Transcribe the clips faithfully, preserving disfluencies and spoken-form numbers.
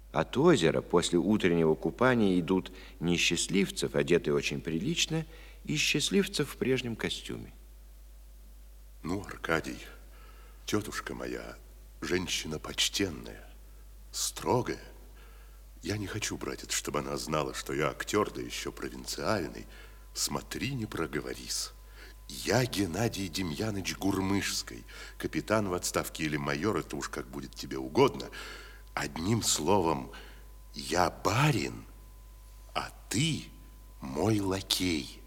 От озера после утреннего купания идут не счастливцев, одетые очень прилично, и счастливцев в прежнем костюме. Ну, Аркадий, тетушка моя, женщина почтенная, строгая. Я не хочу, братец, чтобы она знала, что я актер, да еще провинциальный. Смотри, не проговорись. Я Геннадий Демьяныч Гурмышский, капитан в отставке или майор, это уж как будет тебе угодно. Одним словом, я барин, а ты мой лакей.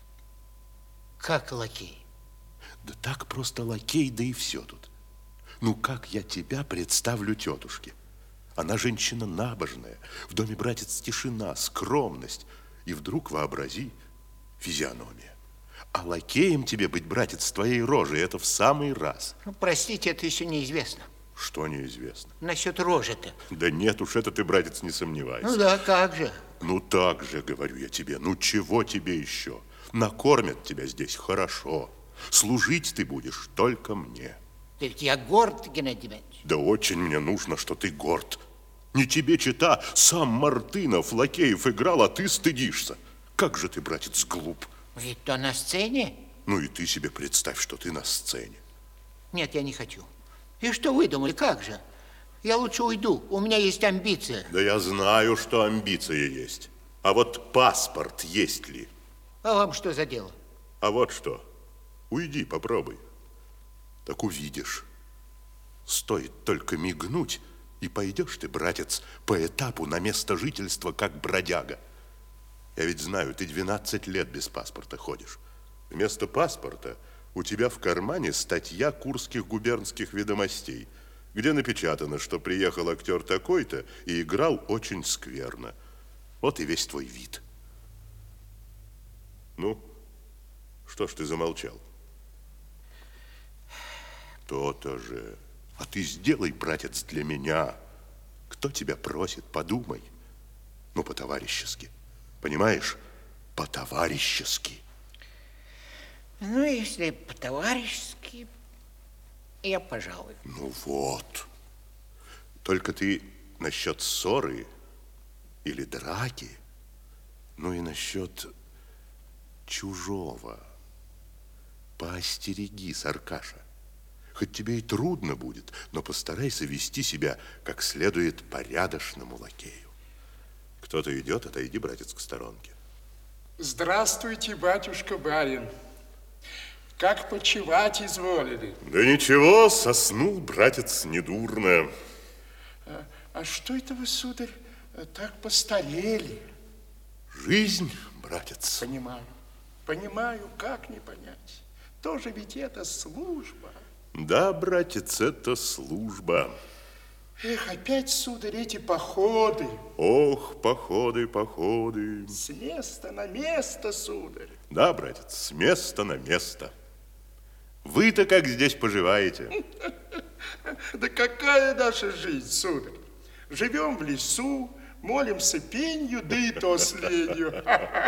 Как лакей? Да так просто лакей, да и все тут. Ну, как я тебя представлю тетушке? Она женщина набожная, в доме, братец, тишина, скромность. И вдруг вообрази физиономия. А лакеем тебе быть, братец, с твоей рожей, это в самый раз. Ну, простите, это еще неизвестно. Что неизвестно? Насчет рожи-то. Да нет уж, это ты, братец, не сомневайся. Ну да, как же. Ну так же, говорю я тебе, ну чего тебе еще? Накормят тебя здесь хорошо. Служить ты будешь только мне. Да ведь я горд, Геннадий Демьянович. Да очень мне нужно, что ты горд. Не тебе чета, сам Мартынов, Лакеев играл, а ты стыдишься. Как же ты, братец, глуп. Ведь то на сцене? Ну и ты себе представь, что ты на сцене. Нет, я не хочу. И что вы думали, как же? Я лучше уйду, у меня есть амбиция. Да я знаю, что амбиция есть. А вот паспорт есть ли? А вам что за дело? А вот что. Уйди, попробуй. Так увидишь. Стоит только мигнуть, и пойдешь ты, братец, по этапу на место жительства, как бродяга. Я ведь знаю, ты двенадцать лет без паспорта ходишь. Вместо паспорта у тебя в кармане статья Курских губернских ведомостей, где напечатано, что приехал актер такой-то и играл очень скверно. Вот и весь твой вид. Ну, что ж ты замолчал? То-то же. А ты сделай, братец, для меня. Кто тебя просит, подумай. Ну, по-товарищески. Понимаешь? По-товарищески. Ну, если по-товарищески, я, пожалуй. Ну вот. Только ты насчет ссоры или драки, ну и насчет чужого. Поостерегись, Аркаша. Хоть тебе и трудно будет, но постарайся вести себя как следует порядочному лакею. Кто-то идет, отойди, братец, к сторонке. Здравствуйте, батюшка-барин. Как почивать изволили? Да ничего, соснул, братец, недурно. А, а что это вы, сударь, так постарели? Жизнь, братец. Понимаю, понимаю, как не понять. Тоже ведь это служба. Да, братец, это служба. Эх, опять, сударь, эти походы. Ох, походы, походы. С места на место, сударь. Да, братец, с места на место. Вы-то как здесь поживаете? Да какая наша жизнь, сударь? Живем в лесу, молимся пенью, да и то с ленью.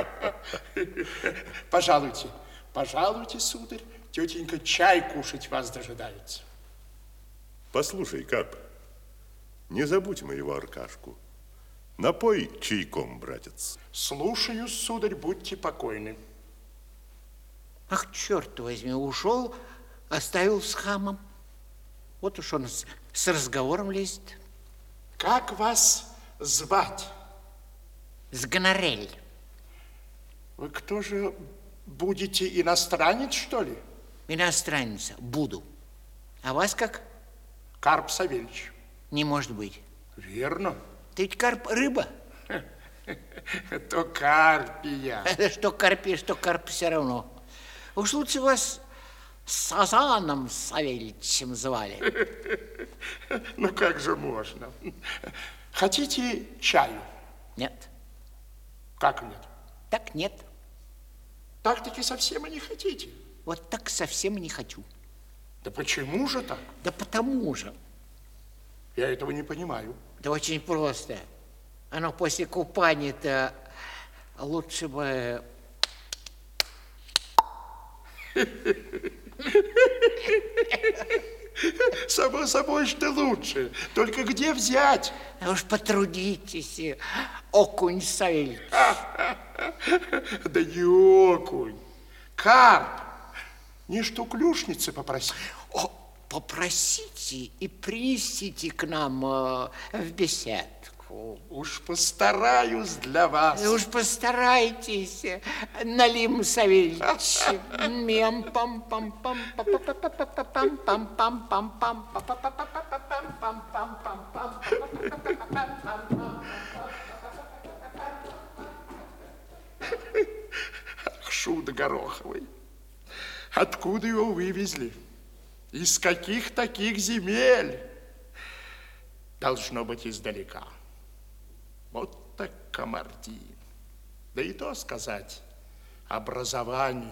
Пожалуйте, пожалуйте, сударь, тетенька чай кушать вас дожидается. Послушай, Карп, не забудь моего Аркашку. Напой чайком, братец. Слушаю, сударь, будьте покойны. Ах, черт возьми, ушел, оставил с хамом. Вот уж он с, с разговором лезет. Как вас звать? С гонорель. Вы кто же будете, иностранец, что ли? Иностранец буду. А вас как? Карп Савельич. Не может быть. Верно. Ты ведь карп рыба. То карпия. Что карпи, что карп все равно. Уж лучше вас Сазаном Савельичем звали. Ну как же можно? Хотите чаю? Нет. Как нет? Так нет. Так-таки совсем и не хотите? Вот так совсем не хочу. Да почему же так? Да потому же. Я этого не понимаю. Да очень просто. Оно после купания-то лучше бы... Само собой, что лучше. Только где взять? А уж потрудитесь, окунь Савельич. Да не окунь. Карп. Не штуклюшницы попроси. О, попросите и принесите к нам э, в беседку. Уж постараюсь для вас. Уж постарайтесь, Налим Савельич. Мем пам пам пам пам пам пам пам пам пам. Шут гороховый. Откуда его вывезли? Из каких таких земель? Должно быть издалека. Вот так Камардин. Да и то сказать, образование.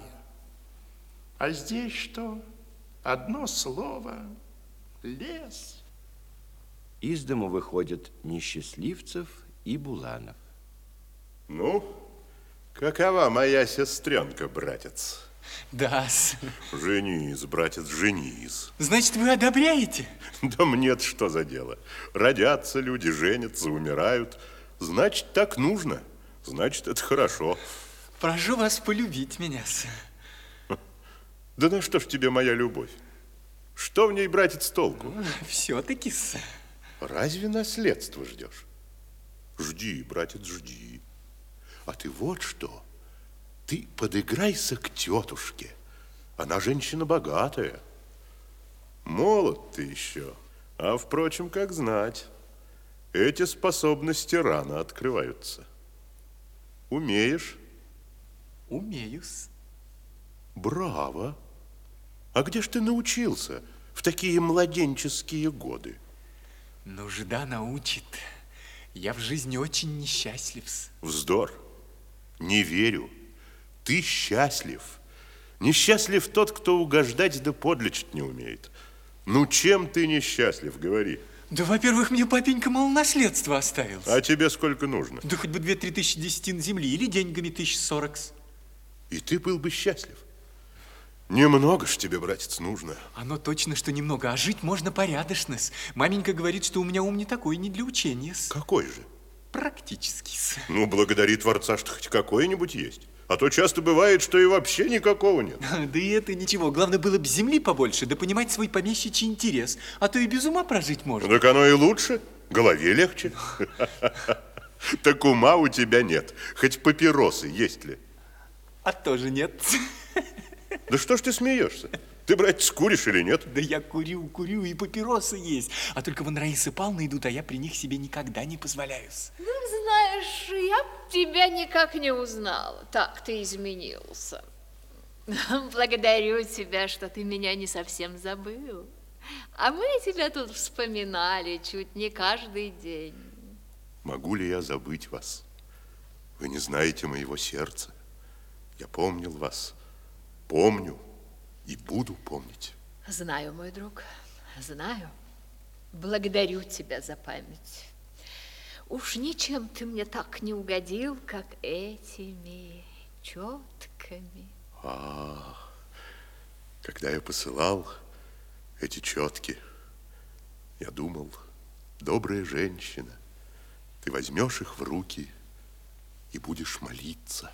А здесь что? Одно слово — лес. Из дому выходят Несчастливцев и Буланов. Ну, какова моя сестренка, братец? Да-с. Женись, братец, женись. Значит, вы одобряете? Да мне-то что за дело? Родятся люди, женятся, умирают. Значит, так нужно. Значит, это хорошо. Прошу вас полюбить меня. Да на что ж тебе моя любовь? Что в ней, братец, толку? Все-таки. Разве наследство ждешь? Жди, братец, жди. А ты вот что. Ты подыграйся к тетушке. Она женщина богатая. Молод ты еще. А, впрочем, как знать, эти способности рано открываются. Умеешь? Умею-с. Браво. А где ж ты научился в такие младенческие годы? Нужда научит. Я в жизни очень несчастлив-с. Вздор. Не верю. Ты счастлив. Несчастлив тот, кто угождать да подлечить не умеет. Ну, чем ты несчастлив, говори. Да, во-первых, мне папенька мало наследства оставил. А тебе сколько нужно? Да хоть бы две-три тысячи десятин земли или деньгами тысяч сорок. И ты был бы счастлив. Немного ж тебе, братец, нужно. Оно точно, что немного, а жить можно порядочно. Маменька говорит, что у меня ум не такой, не для учения. Какой же? Практически. Ну, благодари Творца, что хоть какой-нибудь есть. А то часто бывает, что и вообще никакого нет. Да и это ничего. Главное, было бы земли побольше, да понимать свой помещичий интерес. А то и без ума прожить можно. Так оно и лучше. Голове легче. Так ума у тебя нет. Хоть папиросы есть ли? А тоже нет. Да что ж ты смеешься? Ты, братец, куришь или нет? Да я курю, курю, и папиросы есть. А только вон Раиса Павловна идут, а я при них себе никогда не позволяюсь. Ну, знаешь, я тебя никак не узнала. Так ты изменился. Благодарю тебя, что ты меня не совсем забыл. А мы тебя тут вспоминали чуть не каждый день. Могу ли я забыть вас? Вы не знаете моего сердца. Я помнил вас, помню и буду помнить. Знаю, мой друг, знаю. Благодарю тебя за память. Уж ничем ты мне так не угодил, как этими четками. А, когда я посылал эти четки, я думал, добрая женщина, ты возьмешь их в руки и будешь молиться.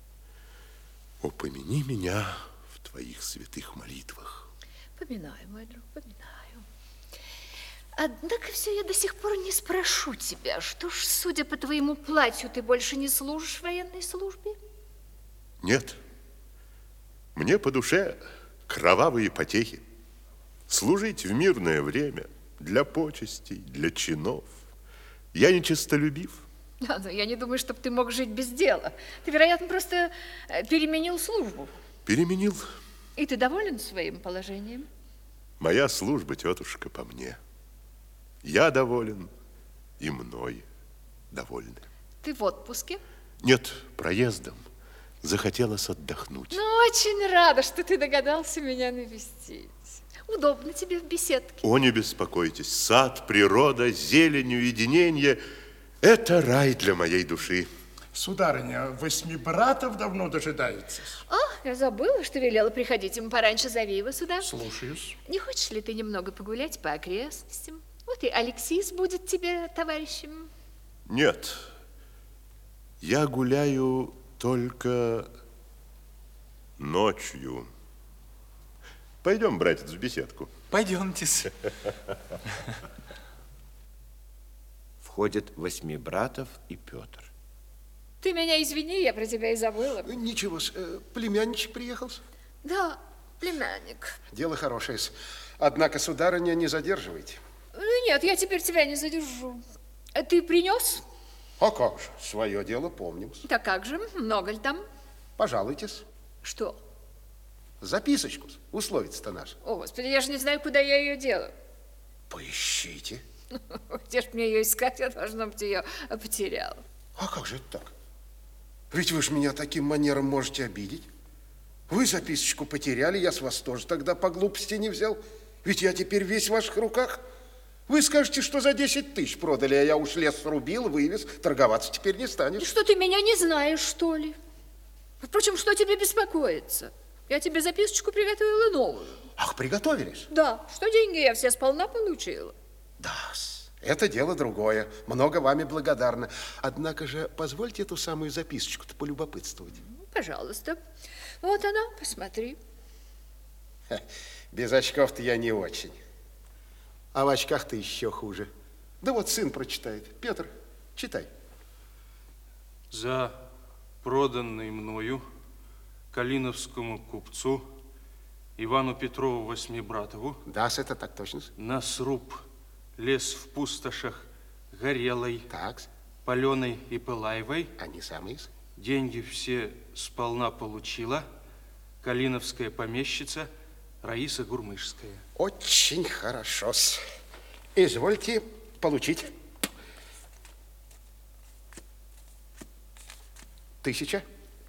О, помяни меня в твоих святых молитвах. Поминаю, мой друг, поминаю. Однако все я до сих пор не спрошу тебя, что ж, судя по твоему платью, ты больше не служишь в военной службе? Нет, мне по душе кровавые потехи. Служить в мирное время для почестей, для чинов. Я нечестолюбив. Да, но я не думаю, чтобы ты мог жить без дела. Ты, вероятно, просто переменил службу. Переменил. И ты доволен своим положением? Моя служба, тетушка, по мне. Я доволен, и мной довольны. Ты в отпуске? Нет, проездом. Захотелось отдохнуть. Ну, очень рада, что ты догадался меня навестить. Удобно тебе в беседке. О, не беспокойтесь. Сад, природа, зелень, уединение – это рай для моей души. Сударыня, восьми братов давно дожидаетесь. А, я забыла, что велела приходить ему пораньше. Зови его сюда. Слушаюсь. Не хочешь ли ты немного погулять по окрестностям? Вот и Алексис будет тебе товарищем. Нет, я гуляю только ночью. Пойдем, братец, в беседку. Пойдемте-с. Входят Восьмибратов и Петр. Ты меня извини, я про тебя и забыла. Ничего, э, племянничек приехал. Да, племянник. Дело хорошее. Однако, сударыня, не задерживайте. Ну нет, я теперь тебя не задержу. А ты принес? А как же, свое дело помним. Да как же, много ли там? Пожалуйтесь. Что? Записочку, условица-то наша. О, Господи, я же не знаю, куда я ее делаю. Поищите. Где ж мне ее искать? Я, должно быть, ее потеряла. А как же это так? Ведь вы ж меня таким манером можете обидеть. Вы записочку потеряли, я с вас тоже тогда по глупости не взял. Ведь я теперь весь в ваших руках. Вы скажете, что за десять тысяч продали, а я уж лес срубил, вывез, торговаться теперь не станешь. Что, ты меня не знаешь, что ли? Впрочем, что тебе беспокоиться? Я тебе записочку приготовила новую. Ах, приготовились? Да, что деньги я все сполна получила. Да, это дело другое. Много вами благодарна. Однако же, позвольте эту самую записочку-то полюбопытствовать. Пожалуйста. Вот она, посмотри. Ха, без очков-то я не очень. А в очках-то еще хуже. Да вот сын прочитает. Петр, читай. За проданный мною калиновскому купцу Ивану Петрову Восьмибратову Да, это так точно. на сруб лес в пустошах горелой, Так, паленой и пылаевой. они самые. Деньги все сполна получила калиновская помещица Раиса Гурмышская. Очень хорошо. Извольте получить. Тысяча.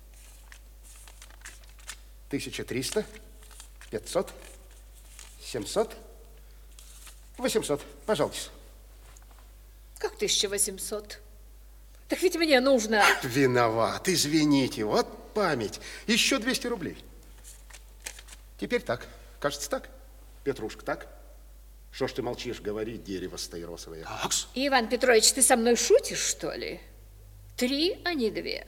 Тысяча триста. Пятьсот. Семьсот. Восемьсот. Пожалуйста. Как тысяча восемьсот? Так ведь мне нужно... Виноват, извините, вот память. Еще двести рублей. Теперь так. Кажется, так. Петрушка, так? Что ж ты молчишь, говори, дерево стаиросовое. Такс. Иван Петрович, ты со мной шутишь, что ли? Три, а не две.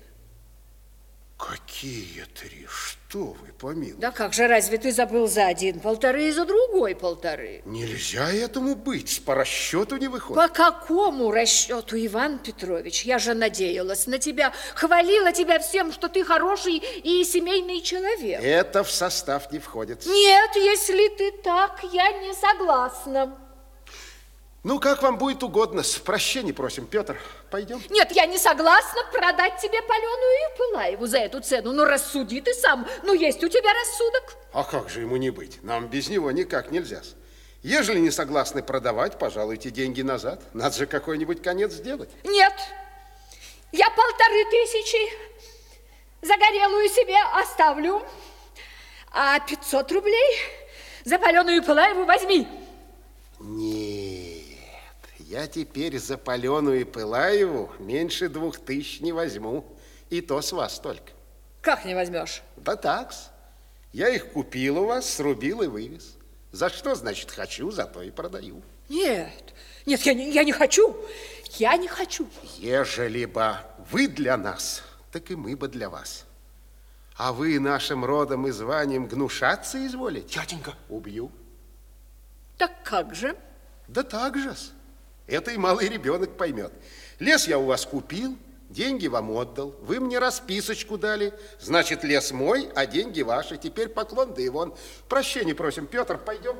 Какие три? Что вы, помилуйте? Да как же, разве ты забыл за один полторы и за другой полторы? Нельзя этому быть, по расчету не выходит. По какому расчету, Иван Петрович? Я же надеялась на тебя, хвалила тебя всем, что ты хороший и семейный человек. Это в состав не входит. Нет, если ты так, я не согласна. Ну, как вам будет угодно. С прощения просим, Петр. Пойдем. Нет, я не согласна продать тебе паленую и пылаеву за эту цену. Ну, рассуди ты сам. Ну, есть у тебя рассудок? А как же ему не быть? Нам без него никак нельзя. Ежели не согласны продавать, пожалуйте деньги назад. Надо же какой-нибудь конец сделать. Нет, я полторы тысячи загорелую себе оставлю, а пятьсот рублей за паленую пылаеву возьми. Нет, я теперь за паленую Пылаеву меньше двух тысяч не возьму. И то с вас только. Как не возьмешь? Да такс. Я их купил у вас, срубил и вывез. За что, значит, хочу, зато и продаю. Нет, нет, я не, я не хочу. Я не хочу. Ежели бы вы для нас, так и мы бы для вас. А вы нашим родом и званием гнушаться изволите? Тятенька. Убью. Так как же? Да так же-с. Это и малый ребенок поймет. Лес я у вас купил, деньги вам отдал. Вы мне расписочку дали. Значит, лес мой, а деньги ваши. Теперь поклон, да и вон. Прощения просим. Петр, пойдем.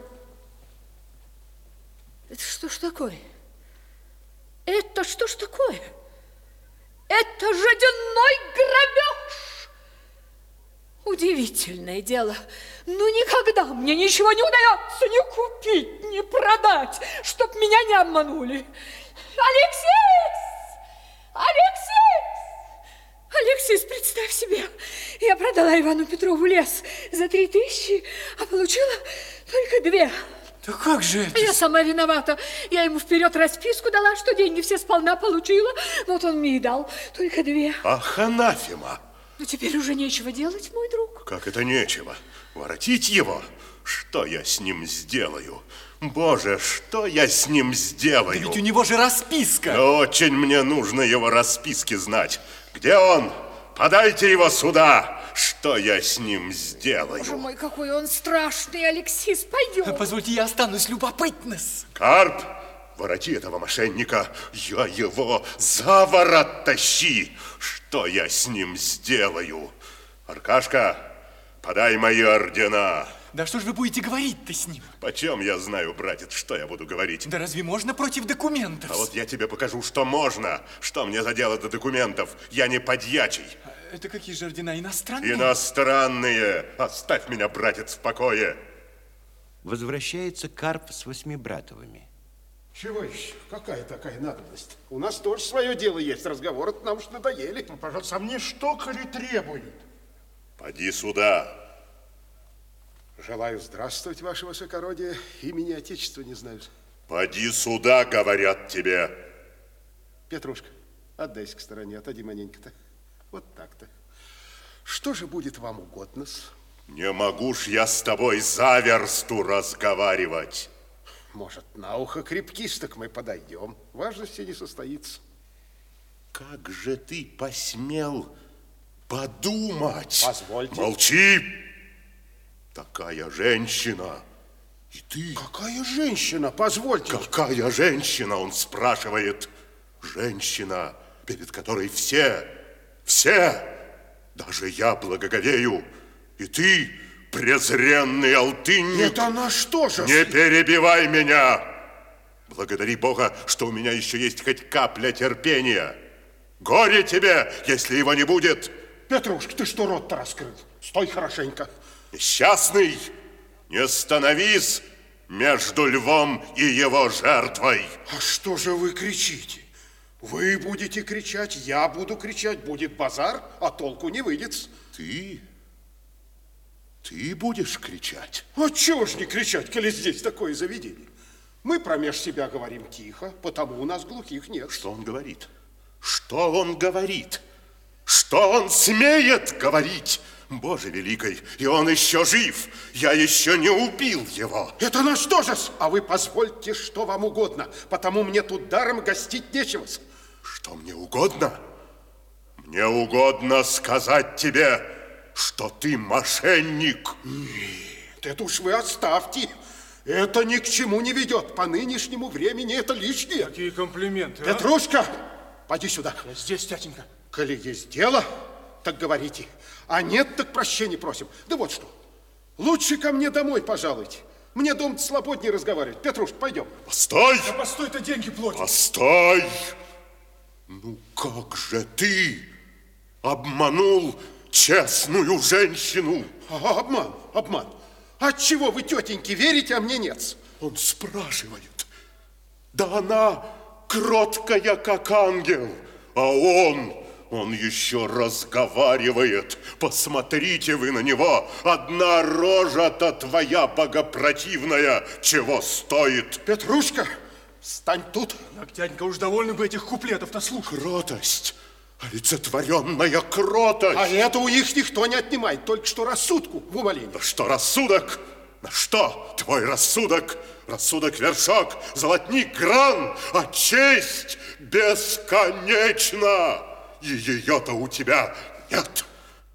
Это что ж такое? Это что ж такое? Это жаденной грабеж! Удивительное дело. Ну, никогда мне ничего не удается ни купить, ни продать, чтоб меня не обманули. Алексис! Алексис! Алексис, представь себе, я продала Ивану Петрову лес за три тысячи, а получила только две. Да как же это? Я сама виновата. Я ему вперед расписку дала, что деньги все сполна получила. Вот он мне и дал только две. Ах, анафема! Но теперь уже нечего делать, мой друг. Как это нечего? Воротить его? Что я с ним сделаю? Боже, что я с ним сделаю? Да ведь у него же расписка. Но очень мне нужно его расписки знать. Где он? Подайте его сюда. Что я с ним сделаю? Боже мой, какой он страшный, Алексис, пойдем. Позвольте, я останусь любопытнос. Карп, вороти этого мошенника. Я его за ворот тащи. Что я с ним сделаю? Аркашка, подай мои ордена. Да что ж вы будете говорить-то с ним? Почем я знаю, братец, что я буду говорить? Да разве можно против документов? А вот я тебе покажу, что можно. Что мне за дело до документов? Я не подьячий. Это какие же ордена? Иностранные? Иностранные. Оставь меня, братец, в покое. Возвращается Карп с Восьмибратовыми. Чего еще? Какая такая надобность? У нас тоже свое дело есть. Разговоры нам уж надоели. Ну, пожалуйста, а мне что, коли требует? Поди сюда. Желаю здравствовать, ваше высокородие. Имени Отечества не знаю. Поди сюда, говорят тебе. Петрушка, отдайся к стороне, отойди маленько-то. Вот так-то. Что же будет вам угодно-с? Не могу ж я с тобой за версту разговаривать. Может, на ухо крепкись, так мы подойдем. Важности не состоится. Как же ты посмел подумать? Позвольте. Молчи! Такая женщина. И ты... Какая женщина? Позвольте. Какая женщина, он спрашивает. Женщина, перед которой все, все, даже я благоговею. И ты, презренный алтынник... Это на что же? Не перебивай меня! Благодари Бога, что у меня еще есть хоть капля терпения. Горе тебе, если его не будет. Петрушка, ты что рот-то раскрыл? Стой хорошенько. Несчастный, не становись между львом и его жертвой. А что же вы кричите? Вы будете кричать, я буду кричать, будет базар, а толку не выйдет. Ты? Ты будешь кричать? А чего ж не кричать, коли здесь такое заведение? Мы промеж себя говорим тихо, потому у нас глухих нет. Что он говорит? Что он говорит? Что он смеет говорить? Боже великий, и он еще жив. Я еще не убил его. Это на что же? А вы позвольте, что вам угодно, потому мне тут даром гостить нечего. Что мне угодно? Мне угодно сказать тебе, что ты мошенник. Нет, это уж вы оставьте. Это ни к чему не ведет. По нынешнему времени это лишнее. Какие комплименты, а? Петрушка, поди сюда. Я здесь, тятенька. Коли есть дело, так говорите. А нет, так прощения просим. Да вот что. Лучше ко мне домой пожалуйте. Мне дом свободнее разговаривать. Петрушка, пойдем. Постой! Да постой-то, деньги платят. Постой! Ну как же ты обманул честную женщину? А, обман, обман. Отчего вы, тетеньки, верите, а мне нет? Он спрашивает. Да она кроткая, как ангел, а он... Он еще разговаривает. Посмотрите вы на него. Одна рожа-то твоя богопротивная чего стоит? Петрушка, стань тут. Так, тятенька, уж довольны бы этих куплетов-то слушать. Кротость, олицетворенная кротость. А это у них никто не отнимает, только что рассудку в умолении. Да что рассудок? На что твой рассудок? Рассудок вершок, золотник гран, а честь бесконечна. И ее-то у тебя нет.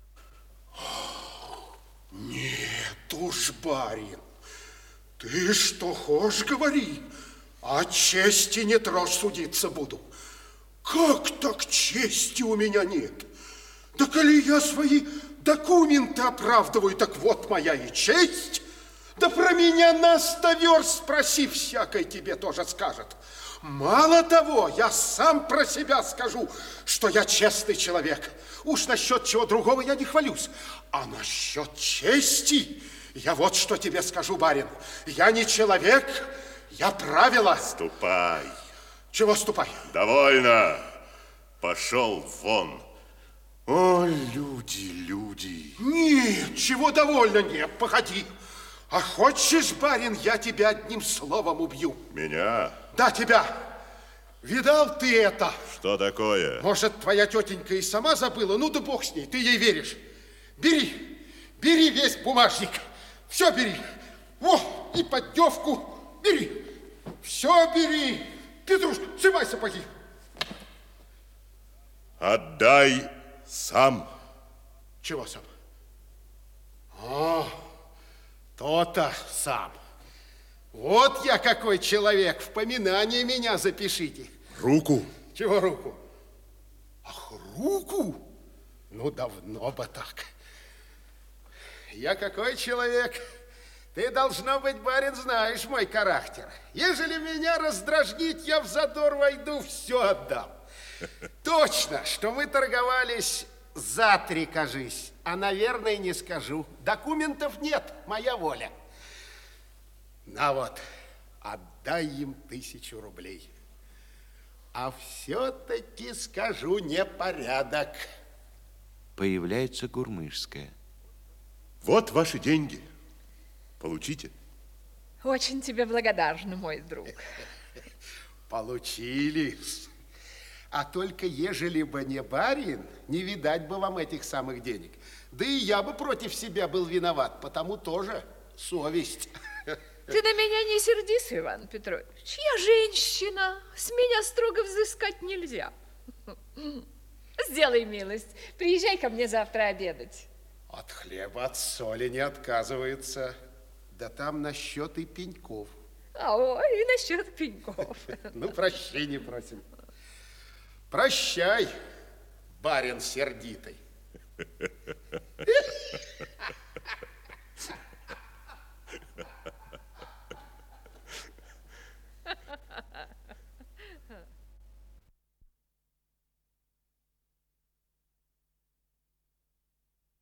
Нет уж, барин, ты что хочешь говори, о чести не трожь, судиться буду. Как так чести у меня нет? Да коли я свои документы оправдываю, так вот моя и честь. Да про меня на сто верст спроси, всякой тебе тоже скажет. Мало того, я сам про себя скажу, что я честный человек. Уж насчет чего другого я не хвалюсь. А насчет чести я вот что тебе скажу, барин. Я не человек, я правило. Ступай. Чего ступай? Довольно. Пошел вон. О, люди, люди. Нет, чего довольно, нет, погоди. А хочешь, барин, я тебя одним словом убью? Меня? Да, тебя. Видал ты это? Что такое? Может, твоя тетенька и сама забыла? Ну да бог с ней, ты ей веришь. Бери, бери весь бумажник. Все бери. О, и поддевку бери. Все бери. Петруш, снимай сапоги. Отдай сам. Чего сам? О, то-то сам. Вот я какой человек. В поминание меня запишите. Руку. Чего руку? Ах, руку? Ну, давно бы так. Я какой человек? Ты, должно быть, барин, знаешь мой характер. Ежели меня раздражнить, я в задор войду, все отдам. Точно, что мы торговались за три, кажись. А, наверное, не скажу. Документов нет, моя воля. На вот, отдай им тысячу рублей. А все-таки скажу непорядок. Появляется Гурмышская. Вот ваши деньги. Получите. Очень тебе благодарна, мой друг. Получились. А только ежели бы не барин, не видать бы вам этих самых денег. Да и я бы против себя был виноват, потому тоже совесть. Ты на меня не сердись, Иван Петрович. Я женщина, с меня строго взыскать нельзя. Сделай милость, приезжай ко мне завтра обедать. От хлеба, от соли не отказывается. Да там насчет и пеньков. А, ой, и насчет пеньков. Ну, прощения просим. Прощай, барин сердитый.